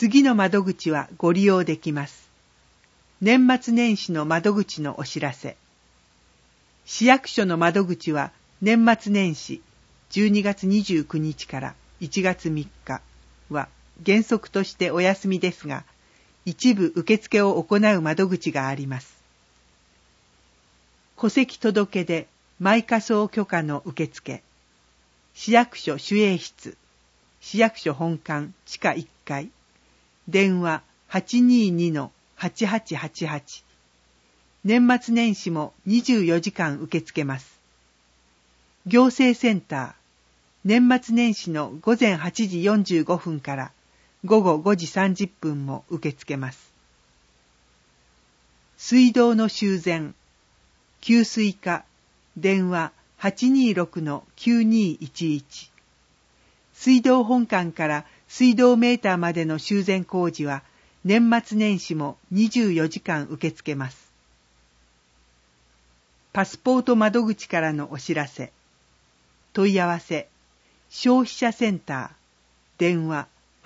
次の窓口はご利用できます。年末年始の窓口のお知らせ。市役所の窓口は年末年始12月29日から1月3日は原則としてお休みですが、一部受付を行う窓口があります。戸籍届で埋火葬許可の受付。市役所守衛室、市役所本館地下1階、電話 822-8888。年末年始も24時間受け付けます。行政センター、年末年始の午前8時45分から午後5時30分も受け付けます。水道の修繕、給水課、電話 826-9211。水道本館から水道メーターまでの修繕工事は年末年始も24時間受け付けます。パスポート窓口からのお知らせ。問い合わせ、消費者センター、電話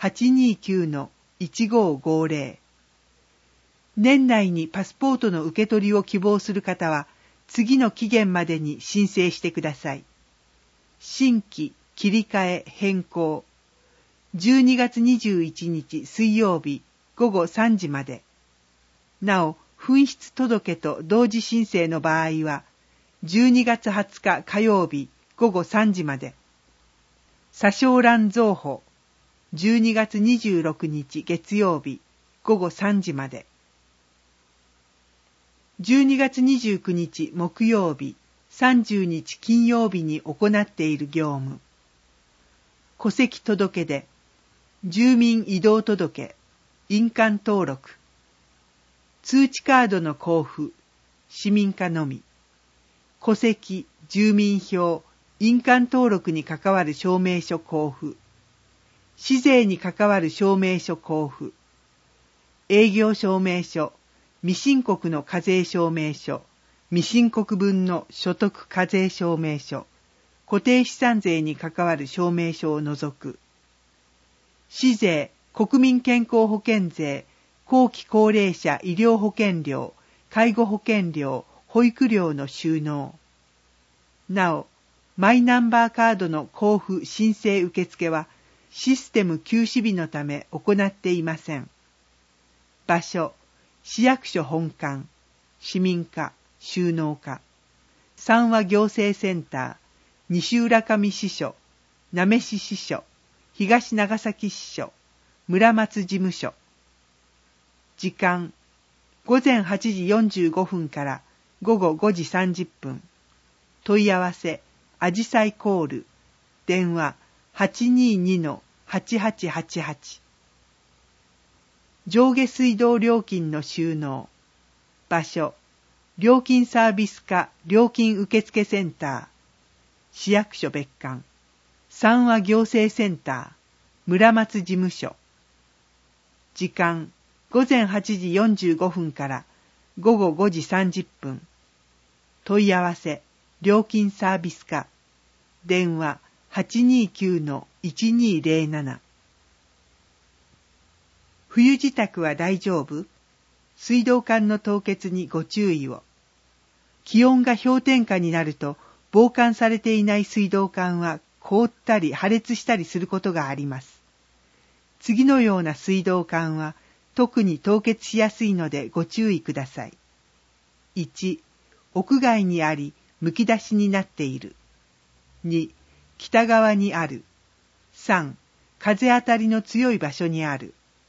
829-1550。年内にパスポートの受け取りを希望する方は、次の期限までに申請してください。新規切り替え変更。12月21日水曜日午後3時まで。なお、紛失届と同時申請の場合は、12月20日火曜日午後3時まで。査証欄増補。12月26日月曜日午後3時まで。12月29日木曜日、30日金曜日に行っている業務。戸籍届で、住民移動届、印鑑登録。通知カードの交付、市民課のみ。戸籍、住民票、印鑑登録に関わる証明書交付。市税に関わる証明書交付。営業証明書、未申告の課税証明書、未申告分の所得課税証明書、固定資産税に関わる証明書を除く。市税、国民健康保険税、後期高齢者医療保険料、介護保険料、保育料の収納。なお、マイナンバーカードの交付申請受付はシステム休止日のため行っていません。場所、市役所本館、市民課、収納課、三和行政センター、西浦上支所、なめし支所、東長崎支所、村松事務所。時間、午前8時45分から午後5時30分。問い合わせ、あじさいコール、電話 822-8888。上下水道料金の収納。場所、料金サービス課料金受付センター、市役所別館、三和行政センター、村松事務所。時間、午前8時45分から午後5時30分。問い合わせ、料金サービス課、電話 829-1207。冬支度は大丈夫？水道管の凍結にご注意を。気温が氷点下になると、防寒されていない水道管は凍ったり破裂したりすることがあります。次のような水道管は特に凍結しやすいのでご注意ください。1、屋外にあり、むき出しになっている。2、北側にある。3、風当たりの強い場所にある。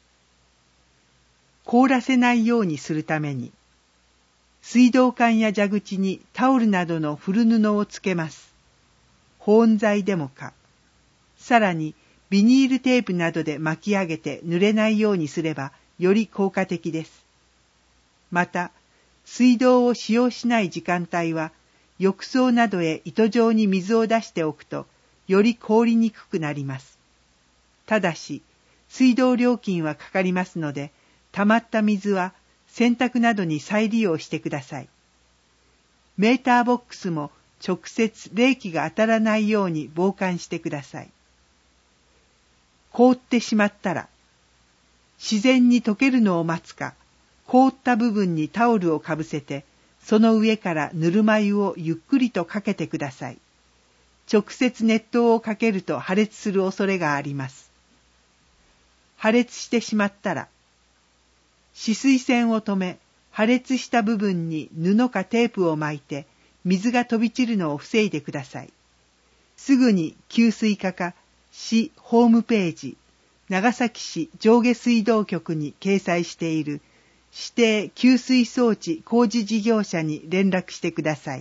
凍らせないようにするために、水道管や蛇口にタオルなどの古布をつけます。保温材でもか。さらに、ビニールテープなどで巻き上げて濡れないようにすれば、より効果的です。また、水道を使用しない時間帯は、浴槽などへ糸状に水を出しておくと、より凍りにくくなります。ただし、水道料金はかかりますので、溜まった水は洗濯などに再利用してください。メーターボックスも直接冷気が当たらないように防寒してください。凍ってしまったら、 自然に溶けるのを待つか、凍った部分にタオルをかぶせて、その上からぬるま湯をゆっくりとかけてください。直接熱湯をかけると破裂する恐れがあります。破裂してしまったら、止水栓を止め、破裂した部分に布かテープを巻いて、水が飛び散るのを防いでください。すぐに給水課か市ホームページ、長崎市上下水道局に掲載している指定給水装置工事事業者に連絡してください。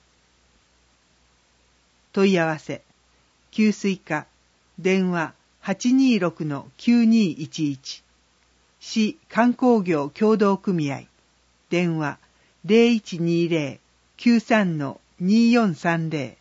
問い合わせ、給水課、電話 826-9211、市観光業協同組合、電話 0120-93-2430